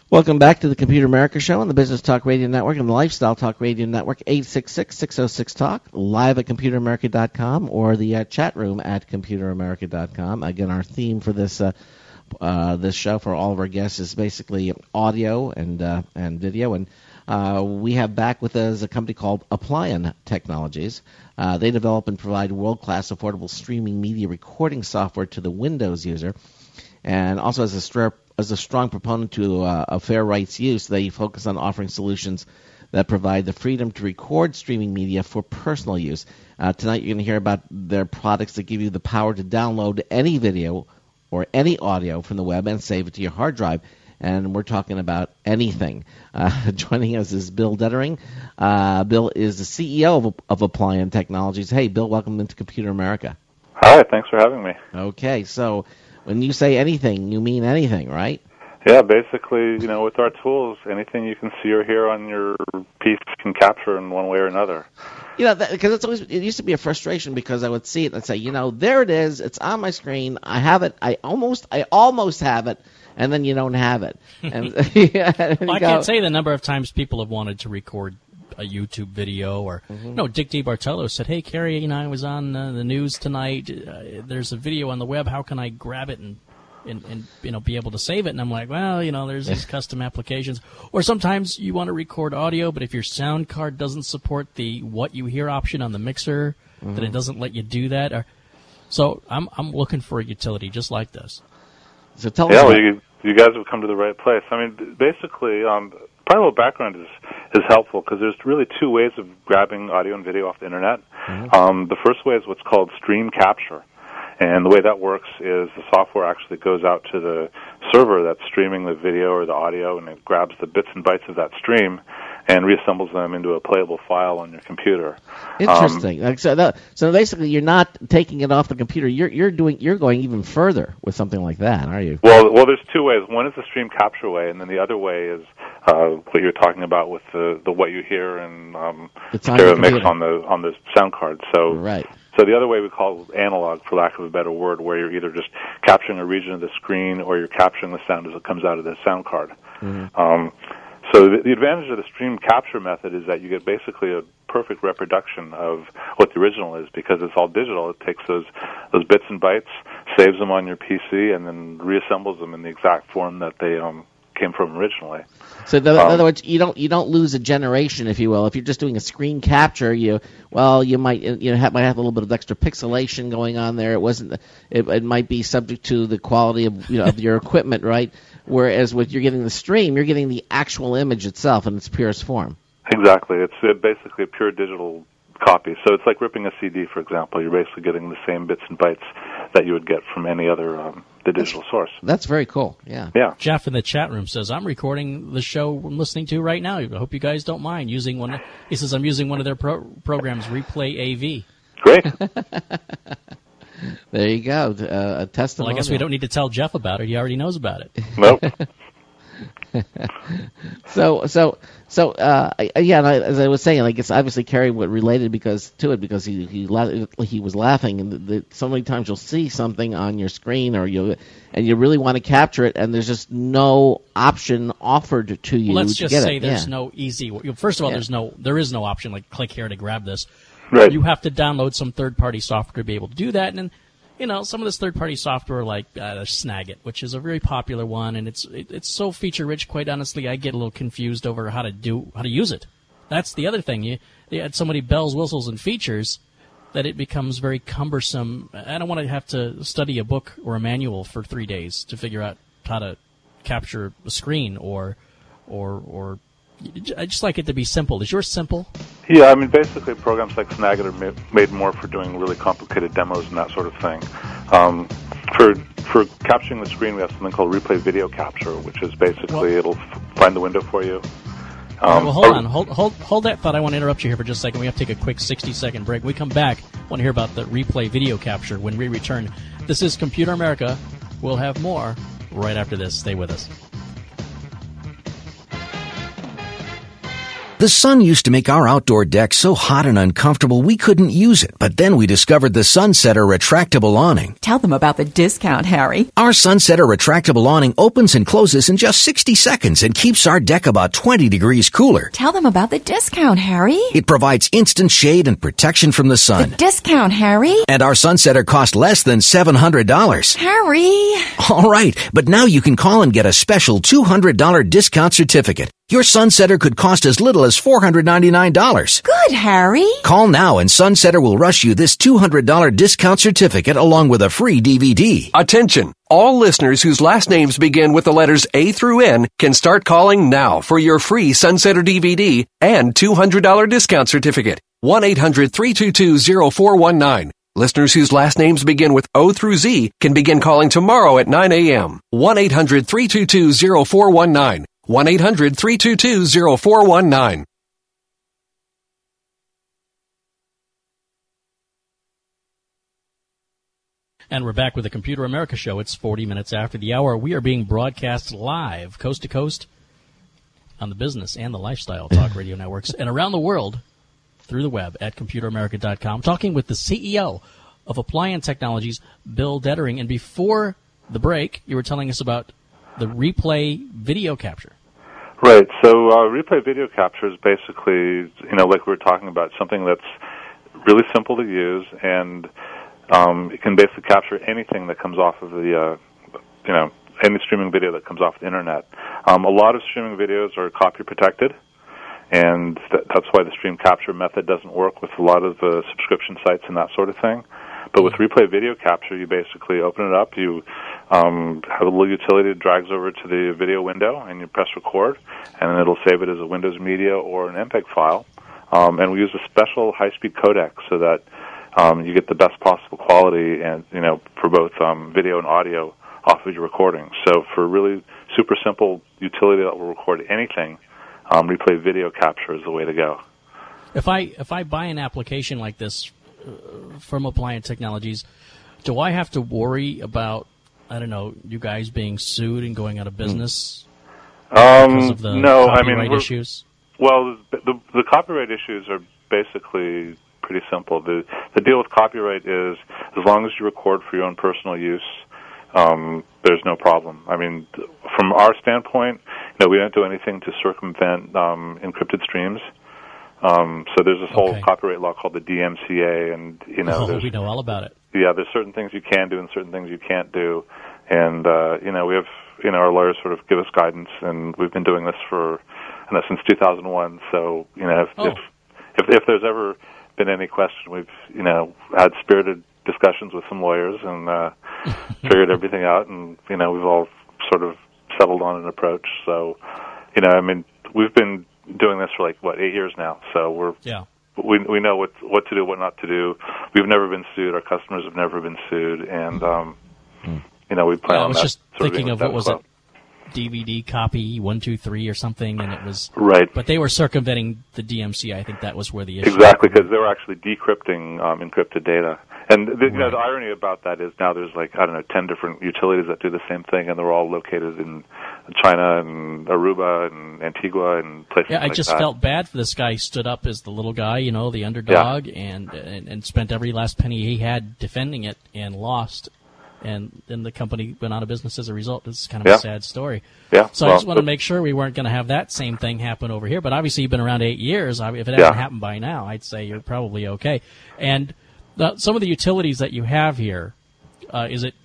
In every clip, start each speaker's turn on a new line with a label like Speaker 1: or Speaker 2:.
Speaker 1: Welcome back to the Computer America Show on the Business Talk Radio Network and the Lifestyle Talk Radio Network, 866-606-TALK, live at ComputerAmerica.com or the chat room at ComputerAmerica.com. Again, our theme for this show for all of our guests is basically audio and video. And we have back with us a company called Applian Technologies. They develop and provide world-class affordable streaming media recording software to the Windows user. And also as a strong proponent to a fair rights use, they focus on offering solutions that provide the freedom to record streaming media for personal use. Tonight you're going to hear about their products that give you the power to download any video or any audio from the web and save it to your hard drive. And we're talking about anything. Joining us is Bill Dettering. Bill is the CEO of Applian Technologies. Hey, Bill, welcome into Computer America.
Speaker 2: Hi, thanks for having me.
Speaker 1: Okay, so when you say anything, you mean anything, right?
Speaker 2: Yeah, basically, with our tools, anything you can see or hear on your piece can capture in one way or another.
Speaker 1: Because it used to be a frustration because I would see it and I'd say, there it is, it's on my screen, I have it, I almost have it, and then you don't have it. And,
Speaker 3: well, I can't say the number of times people have wanted to record a YouTube video, or Dick DeBartolo said, "Hey, Carrie, I was on the news tonight. There's a video on the web. How can I grab it and be able to save it?" And I'm like, well, there's these custom applications. Or sometimes you want to record audio, but if your sound card doesn't support the what you hear option on the mixer, then it doesn't let you do that. So I'm looking for a utility just like this.
Speaker 1: So tell us.
Speaker 2: You guys have come to the right place. I mean, basically, probably a little background is helpful because there's really two ways of grabbing audio and video off the internet. The first way is what's called stream capture. And the way that works is the software actually goes out to the server that's streaming the video or the audio, and it grabs the bits and bytes of that stream and reassembles them into a playable file on your computer.
Speaker 1: Interesting. So basically, you're not taking it off the computer. You're going even further with something like that, are you?
Speaker 2: Well, there's two ways. One is the stream capture way, and then the other way is what you're talking about with the what you hear and stereo mix on the sound card. So
Speaker 1: right.
Speaker 2: So the other way we call it analog, for lack of a better word, where you're either just capturing a region of the screen or you're capturing the sound as it comes out of the sound card. So the advantage of the stream capture method is that you get basically a perfect reproduction of what the original is because it's all digital. It takes those bits and bytes, saves them on your PC, and then reassembles them in the exact form that they came from originally.
Speaker 1: So in other words, you don't lose a generation, if you will. If you're just doing a screen capture, you might have a little bit of extra pixelation going on there. It might be subject to the quality of of your equipment, right? Whereas with you're getting the stream, you're getting the actual image itself in its purest form.
Speaker 2: Exactly, it's basically a pure digital copy. So it's like ripping a CD, for example. You're basically getting the same bits and bytes that you would get from any other the digital source.
Speaker 1: That's very cool. Yeah.
Speaker 3: Jeff in the chat room says, "I'm recording the show I'm listening to right now. I hope you guys don't mind using one." He says, "I'm using one of their programs, Replay AV."
Speaker 2: Great.
Speaker 1: There you go. A testimonial.
Speaker 3: Well, I guess we don't need to tell Jeff about it. He already knows about it.
Speaker 2: Nope.
Speaker 1: As I was saying, I guess obviously Carrie related because he was laughing, and so many times you'll see something on your screen you really want to capture it, and there's just no option offered to you.
Speaker 3: Well, let's just say there's
Speaker 1: no
Speaker 3: no easy. First of all, there is no option like click here to grab this.
Speaker 2: Right.
Speaker 3: You have to download some third-party software to be able to do that, and some of this third-party software like Snagit, which is a very popular one, and it's so feature-rich. Quite honestly, I get a little confused over how to use it. That's the other thing. You add so many bells, whistles, and features that it becomes very cumbersome. I don't want to have to study a book or a manual for 3 days to figure out how to capture a screen or I just like it to be simple. Is yours simple?
Speaker 2: Yeah, I mean, basically programs like Snagit are made more for doing really complicated demos and that sort of thing. For capturing the screen, we have something called Replay Video Capture, which is basically it'll find the window for you.
Speaker 3: Well, hold on. Hold that thought. I want to interrupt you here for just a second. We have to take a quick 60-second break. When we come back, I want to hear about the Replay Video Capture when we return. This is Computer America. We'll have more right after this. Stay with us.
Speaker 4: The sun used to make our outdoor deck so hot and uncomfortable we couldn't use it, but then we discovered the Sunsetter retractable awning.
Speaker 5: Tell them about the discount, Harry.
Speaker 4: Our Sunsetter retractable awning opens and closes in just 60 seconds and keeps our deck about 20 degrees cooler.
Speaker 5: Tell them about the discount, Harry.
Speaker 4: It provides instant shade and protection from the sun.
Speaker 5: The discount, Harry.
Speaker 4: And our Sunsetter cost less than $700.
Speaker 5: Harry.
Speaker 4: All right, but now you can call and get a special $200 discount certificate. Your Sunsetter could cost as little as $499.
Speaker 5: Good, Harry.
Speaker 4: Call now and Sunsetter will rush you this $200 discount certificate along with a free DVD.
Speaker 6: Attention! All listeners whose last names begin with the letters A through N can start calling now for your free Sunsetter DVD and $200 discount certificate. 1-800-322-0419. Listeners whose last names begin with O through Z can begin calling tomorrow at 9 a.m. 1-800-322-0419. 1-800-322-0419.
Speaker 3: And we're back with the Computer America Show. It's 40 minutes after the hour. We are being broadcast live, coast to coast, on the Business and the Lifestyle Talk Radio networks, and around the world through the web at ComputerAmerica.com. Talking with the CEO of Appliant Technologies, Bill Dettering. And before the break, you were telling us about the replay video capture.
Speaker 2: Right. So replay video capture is basically, like we were talking about, something that's really simple to use, and it can basically capture anything that comes off of the, any streaming video that comes off the Internet. A lot of streaming videos are copy protected, and that's why the stream capture method doesn't work with a lot of the subscription sites and that sort of thing. But with replay video capture, you basically open it up, you have a little utility that drags over to the video window, and you press record, and then it'll save it as a Windows Media or an MPEG file. And we use a special high-speed codec so that you get the best possible quality, and for both video and audio off of your recording. So for really super simple utility that will record anything, replay video capture is the way to go.
Speaker 3: If I buy an application like this from Appliant Technologies, do I have to worry about, you guys being sued and going out of business because of the copyright issues?
Speaker 2: Well, the copyright issues are basically pretty simple. The deal with copyright is as long as you record for your own personal use, there's no problem. I mean, from our standpoint, we don't do anything to circumvent encrypted streams. So there's this whole copyright law called the DMCA, and
Speaker 3: we know all about it.
Speaker 2: Yeah, there's certain things you can do and certain things you can't do, and we have our lawyers sort of give us guidance, and we've been doing this for since 2001. So if there's ever been any question, we've had spirited discussions with some lawyers and figured everything out, and we've all sort of settled on an approach. So we've been doing this for 8 years now, so we know what to do, what not to do. We've never been sued. Our customers have never been sued, and we plan on that. I
Speaker 3: was just thinking of what was it, DVD copy 123 or something, and it was
Speaker 2: right.
Speaker 3: But they were circumventing the DMCA. I think that was where the issue
Speaker 2: exactly, because they were actually decrypting encrypted data. And the irony about that is now there's 10 different utilities that do the same thing, and they're all located in China and Aruba and Antigua and places like that.
Speaker 3: Yeah, I just felt bad for this guy. He stood up as the little guy, the underdog, and spent every last penny he had defending it and lost. And then the company went out of business as a result. This is kind of a sad story.
Speaker 2: Yeah.
Speaker 3: So I just wanted to make sure we weren't going to have that same thing happen over here. But obviously you've been around 8 years. If it hadn't happened by now, I'd say you're probably okay. And some of the utilities that you have here, is it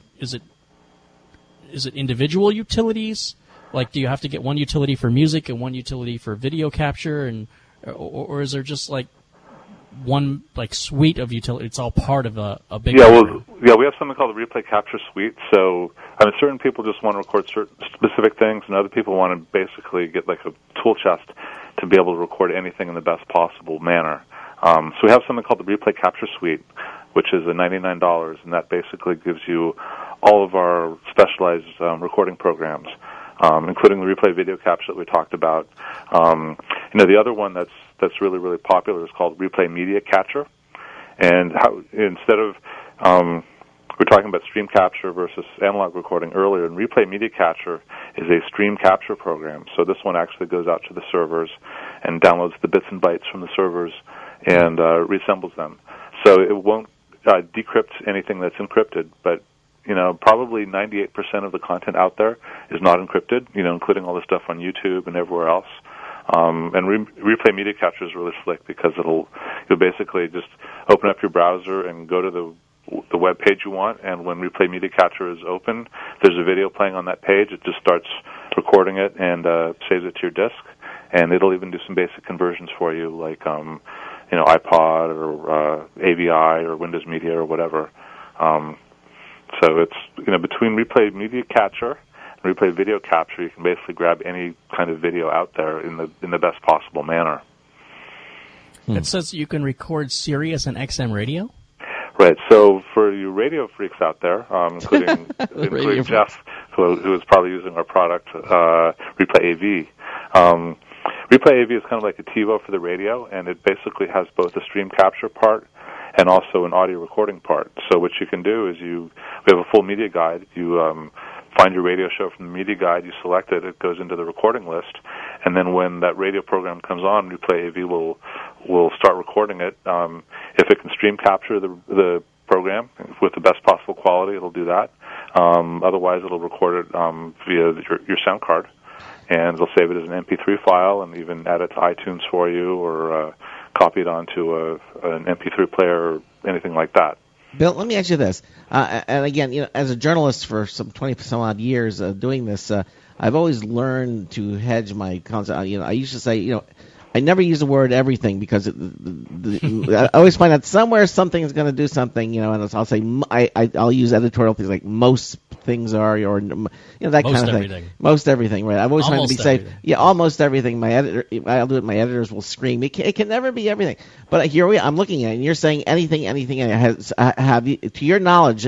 Speaker 3: individual utilities? Like, do you have to get one utility for music and one utility for video capture, or is there just one suite of utility? It's all part of a big.
Speaker 2: We have something called the Replay Capture Suite. So certain people just want to record certain specific things, and other people want to basically get a tool chest to be able to record anything in the best possible manner. So we have something called the Replay Capture Suite, which is $99, and that basically gives you all of our specialized recording programs, including the replay video capture that we talked about. The other one that's really, really popular is called Replay Media Capture. And instead of we're talking about stream capture versus analog recording earlier, and Replay Media Capture is a stream capture program. So this one actually goes out to the servers, and downloads the bits and bytes from the servers and reassembles them. So it won't decrypt anything that's encrypted, but probably 98% of the content out there is not encrypted, including all the stuff on YouTube and everywhere else. And Replay Media Capture is really slick because you'll basically just open up your browser and go to the web page you want, and when Replay Media Capture is open, there's a video playing on that page. It just starts recording it and saves it to your disk, and it'll even do some basic conversions for you, like iPod or AVI or Windows Media or whatever. So it's between Replay Media Capture and Replay Video Capture, you can basically grab any kind of video out there in the best possible manner.
Speaker 3: It says you can record Sirius and XM radio?
Speaker 2: Right. So for you radio freaks out there, including Jeff, who is probably using our product, Replay AV. Replay AV is kind of like a TiVo for the radio, and it basically has both a stream capture part and also an audio recording part. So what you can do is we have a full media guide. You find your radio show from the media guide, you select it, it goes into the recording list, and then when that radio program comes on, Replay AV will start recording it. If it can stream capture the program with the best possible quality, it'll do that. Otherwise, it'll record it via your sound card, and it'll save it as an MP3 file and even add it to iTunes for you, or copy it onto an MP3 player or anything like that.
Speaker 1: Bill, let me ask you this. And again, as a journalist for some 20-some-odd years doing this, I've always learned to hedge my concept. I used to say, I never use the word everything because I always find out somewhere something is going to do something, and I'll say I'll use editorial things like most things are, or that kind of thing. Most everything, right? I've always trying to be safe. Yeah, almost everything. I'll do it. My editors will scream. It can never be everything. But here I'm looking at it, and you're saying anything. Have you, to your knowledge,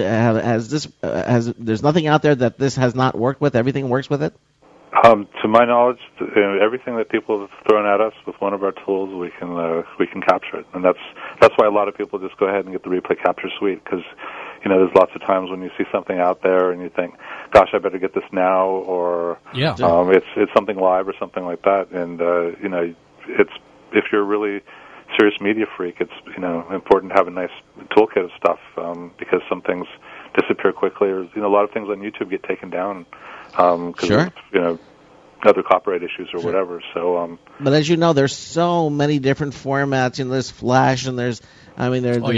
Speaker 1: there's nothing out there that this has not worked with? Everything works with it?
Speaker 2: To my knowledge, everything that people have thrown at us with one of our tools, we can capture it, and that's why a lot of people just go ahead and get the Replay Capture Suite, because there's lots of times when you see something out there and you think, "Gosh, I better get this now," or it's something live or something like that, and it's if you're a really serious media freak, it's important to have a nice toolkit of stuff because some things disappear quickly, or a lot of things on YouTube get taken down. Because of, other copyright issues or whatever. So,
Speaker 1: but as you know, there's so many different formats. There's Flash, and there's
Speaker 3: that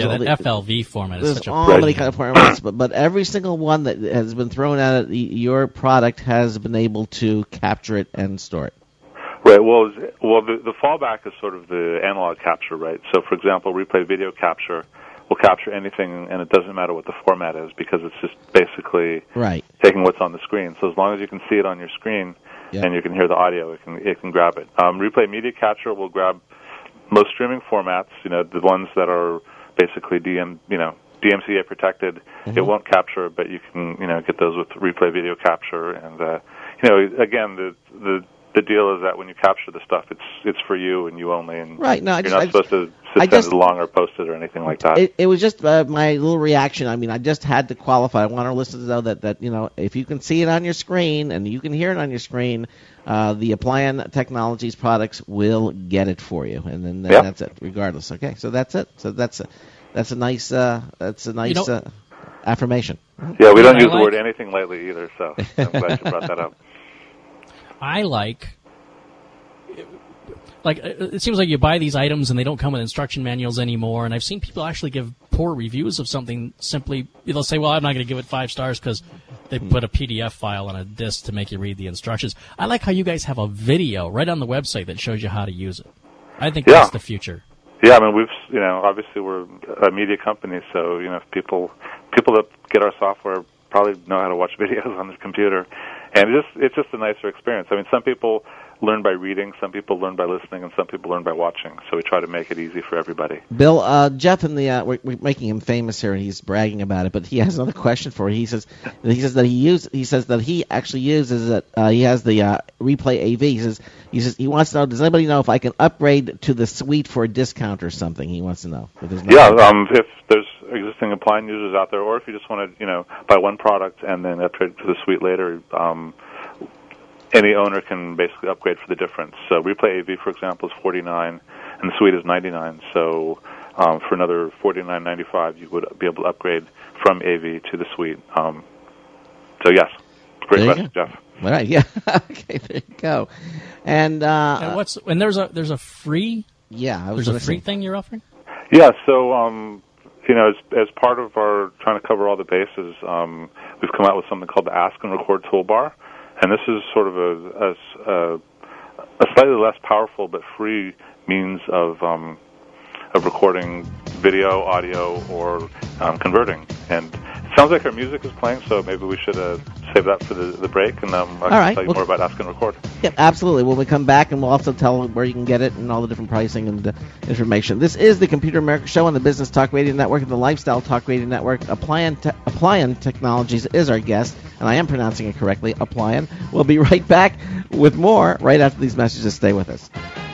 Speaker 3: FLV format is such a
Speaker 1: many kind of formats. But every single one that has been thrown at it, your product has been able to capture it and store it.
Speaker 2: Right. Well, the fallback is sort of the analog capture, right? So, for example, Replay Video Capture will capture anything, and it doesn't matter what the format is because it's just basically taking what's on the screen. So as long as you can see it on your screen and you can hear the audio, it can grab it. Replay Media Capture will grab most streaming formats, the ones that are basically DMCA protected. It won't capture, but you can get those with Replay Video Capture. And again, the deal is that when you capture the stuff, it's for you and you only, and you're not supposed to send it along or post it or anything like that.
Speaker 1: It was just my little reaction. I mean, I just had to qualify. I want our listeners to know that if you can see it on your screen and you can hear it on your screen, the Applian Technologies products will get it for you, and then that's it, regardless. Okay, so that's it. So that's a nice affirmation.
Speaker 2: Yeah, we don't use the word anything lightly either, so I'm glad you brought that up.
Speaker 3: I like it seems like you buy these items and they don't come with instruction manuals anymore, and I've seen people actually give poor reviews of something simply, they'll say, well, I'm not going to give it 5 stars because they put a PDF file on a disc to make you read the instructions. I like how you guys have a video right on the website that shows you how to use it. I think that's the future.
Speaker 2: Yeah, I mean, obviously we're a media company, so, people that get our software probably know how to watch videos on their computer. And it's just a nicer experience. I mean, some people learn by reading, some people learn by listening, and some people learn by watching. So we try to make it easy for everybody.
Speaker 1: Bill, Jeff, we're making him famous here, and he's bragging about it. But he has another question for you. He says that he actually uses it. He has the Replay AV. He says he wants to know. Does anybody know if I can upgrade to the suite for a discount or something? He wants to know.
Speaker 2: If there's existing Applian users out there, or if you just want to, buy one product and then upgrade to the suite later. any owner can basically upgrade for the difference. So Replay AV, for example, is $49, and the Suite is $99. So for another $49.95, you would be able to upgrade from AV to the Suite. So yes, great question, Jeff.
Speaker 1: All right, yeah. Okay, there you go. And
Speaker 3: there's a free
Speaker 1: there's
Speaker 3: a free thing you're offering?
Speaker 2: Yeah, so as part of our trying to cover all the bases, we've come out with something called the Ask and Record Toolbar, and this is sort of a slightly less powerful but free means of recording video, audio, or converting. And it sounds like our music is playing, so maybe we should save that for the break, and I can tell you more about Ask and Record.
Speaker 1: Yep, absolutely. When we come back, and we'll also tell where you can get it and all the different pricing and information. This is the Computer America Show on the Business Talk Radio Network and the Lifestyle Talk Radio Network. Applian Technologies is our guest, and I am pronouncing it correctly, Applian. We'll be right back with more right after these messages. Stay with us.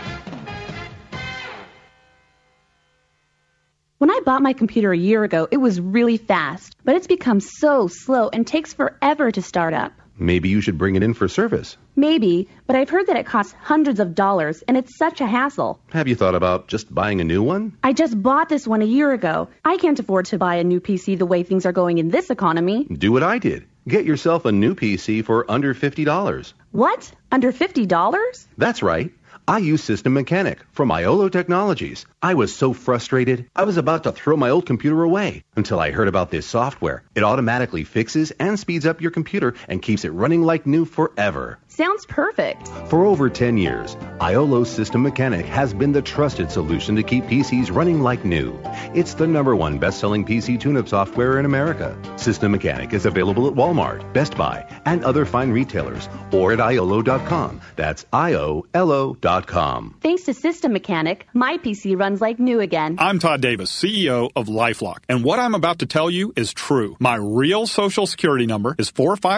Speaker 7: When I bought my computer a year ago, it was really fast, but it's become so slow and takes forever to start up.
Speaker 8: Maybe you should bring it in for service.
Speaker 7: Maybe, but I've heard that it costs hundreds of dollars, and it's such a hassle.
Speaker 8: Have you thought about just buying a new one?
Speaker 7: I just bought this one a year ago. I can't afford to buy a new PC the way things are going in this economy.
Speaker 8: Do what I did. Get yourself a new PC for under $50.
Speaker 7: What? Under $50?
Speaker 8: That's right. I use System Mechanic from Iolo Technologies. I was so frustrated, I was about to throw my old computer away until I heard about this software. It automatically fixes and speeds up your computer and keeps it running like new forever.
Speaker 7: Sounds perfect.
Speaker 8: For over 10 years, Iolo System Mechanic has been the trusted solution to keep PCs running like new. It's the #1 best-selling PC tune-up software in America. System Mechanic is available at Walmart, Best Buy, and other fine retailers, or at Iolo.com. That's IOLO.com.
Speaker 7: Thanks to System Mechanic, my PC runs like new again.
Speaker 9: I'm Todd Davis, CEO of LifeLock, and what I'm about to tell you is true. My real Social Security number is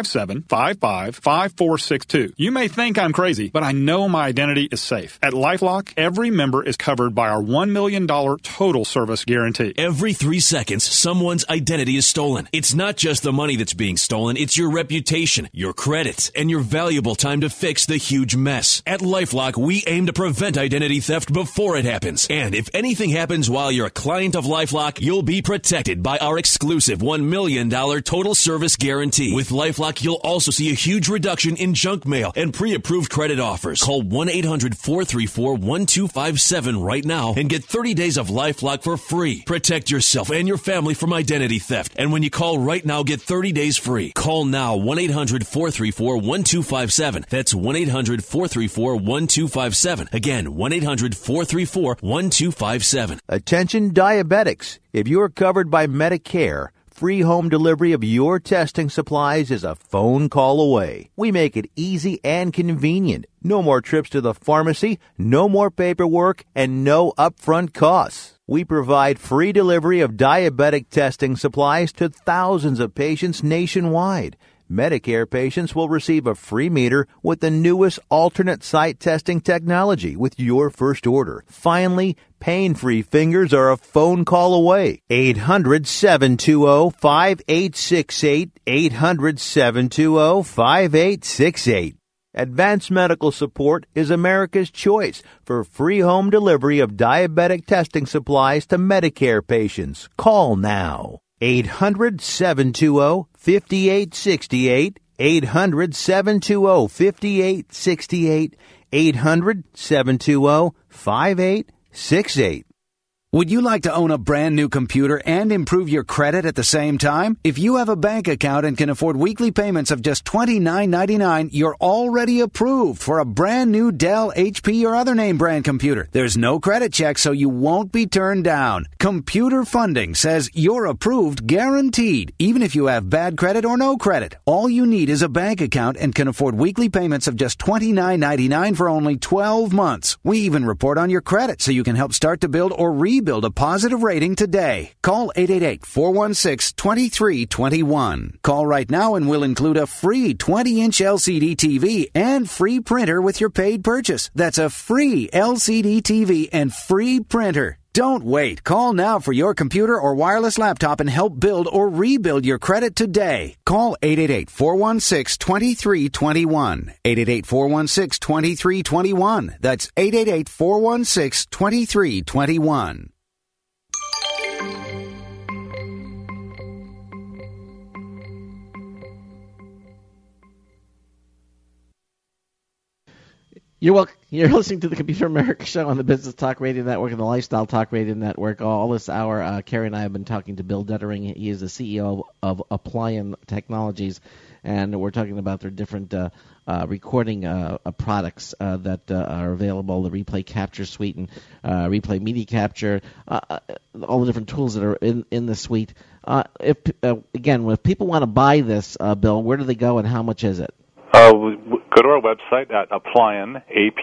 Speaker 9: 457-55-5462. You may think I'm crazy, but I know my identity is safe. At LifeLock, every member is covered by our $1 million total service guarantee.
Speaker 10: Every 3 seconds, someone's identity is stolen. It's not just the money that's being stolen, it's your reputation, your credits, and your valuable time to fix the huge mess. At LifeLock, we aim to prevent identity theft before it happens. And if anything happens while you're a client of LifeLock, you'll be protected by our exclusive $1 million total service guarantee. With LifeLock, you'll also see a huge reduction in junk mail and pre-approved credit offers. Call 1-800-434-1257 right now and get 30 days of LifeLock for free. Protect yourself and your family from identity theft. And when you call right now, get 30 days free. Call now 1-800-434-1257. That's 1-800-434-1257. Again, 1-800-434-1257.
Speaker 11: Attention diabetics. If you're covered by Medicare, free home delivery of your testing supplies is a phone call away. We make it easy and convenient. No more trips to the pharmacy, no more paperwork, and no upfront costs. We provide free delivery of diabetic testing supplies to thousands of patients nationwide. Medicare patients will receive a free meter with the newest alternate site testing technology with your first order. Finally, pain-free fingers are a phone call away. 800-720-5868. 800-720-5868. Advanced Medical Support is America's choice for free home delivery of diabetic testing supplies to Medicare patients. Call now. 800-720-5868. 800-720-5868. 800-720-5868.
Speaker 12: Would you like to own a brand new computer and improve your credit at the same time? If you have a bank account and can afford weekly payments of just $29.99, you're already approved for a brand new Dell, HP, or other name brand computer. There's no credit check, so you won't be turned down. Computer Funding says you're approved guaranteed, even if you have bad credit or no credit. All you need is a bank account and can afford weekly payments of just $29.99 for only 12 months. We even report on your credit so you can help start to build or rebuild a positive rating today. Call 888-416-2321. Call right now and we'll include a free 20-inch LCD TV and free printer with your paid purchase. That's a free LCD TV and free printer. Don't wait. Call now for your computer or wireless laptop and help build or rebuild your credit today. Call 888-416-2321. 888-416-2321. That's 888-416-2321.
Speaker 1: You're welcome. You're listening to the Computer America Show on the Business Talk Radio Network and the Lifestyle Talk Radio Network. All this hour, Carrie and I have been talking to Bill Dettering. He is the CEO of Applian Technologies, and we're talking about their different recording products that are available, the Replay Capture Suite and Replay Media Capture, all the different tools that are in the suite. If people want to buy this, Bill, where do they go and how much is it?
Speaker 2: Go to our website at Applian,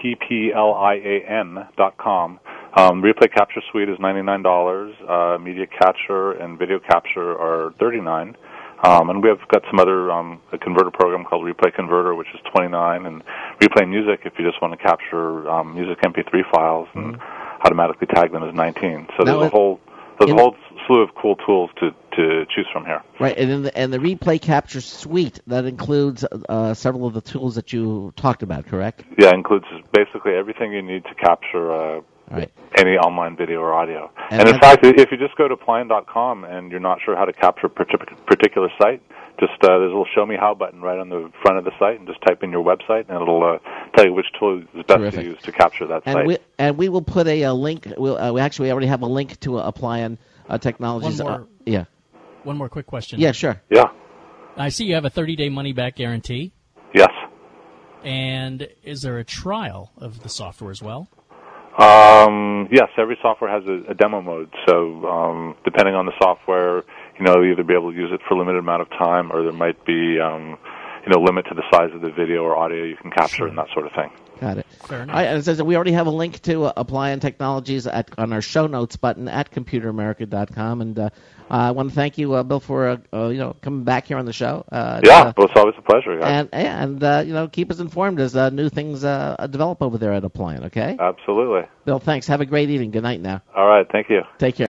Speaker 2: APPLIAN.com. Replay Capture Suite is $99. Media Capture and Video Capture are $39. And we have got some other a converter program called Replay Converter, which is $29, and Replay Music if you just want to capture music MP3 files and automatically tag them as $19. So there's a whole slew of cool tools to choose from here.
Speaker 1: Right, and the Replay Capture Suite, that includes several of the tools that you talked about, correct?
Speaker 2: Yeah, it includes basically everything you need to capture any online video or audio. And in fact, if you just go to Applian.com and you're not sure how to capture a particular site, just there's a little Show Me How button right on the front of the site, and just type in your website, and it'll tell you which tool is best to use to capture that site.
Speaker 1: We will put a link. We already have a link to Applian Technologies.
Speaker 3: One more quick question.
Speaker 1: Yeah, sure.
Speaker 2: Yeah.
Speaker 3: I see you have a 30-day money-back guarantee.
Speaker 2: Yes.
Speaker 3: And is there a trial of the software as well?
Speaker 2: Yes, every software has a demo mode. So depending on the software, you'll either be able to use it for a limited amount of time, or there might be limit to the size of the video or audio you can capture and that sort of thing.
Speaker 1: Got it.
Speaker 3: Fair enough.
Speaker 1: And it says that we already have a link to Applian Technologies on our show notes button at computeramerica.com. And I want to thank you, Bill, for coming back here on the show.
Speaker 2: Well, it's always a pleasure, guys.
Speaker 1: And keep us informed as new things develop over there at Applian. Okay.
Speaker 2: Absolutely.
Speaker 1: Bill, thanks. Have a great evening. Good night now.
Speaker 2: All right. Thank you.
Speaker 1: Take care.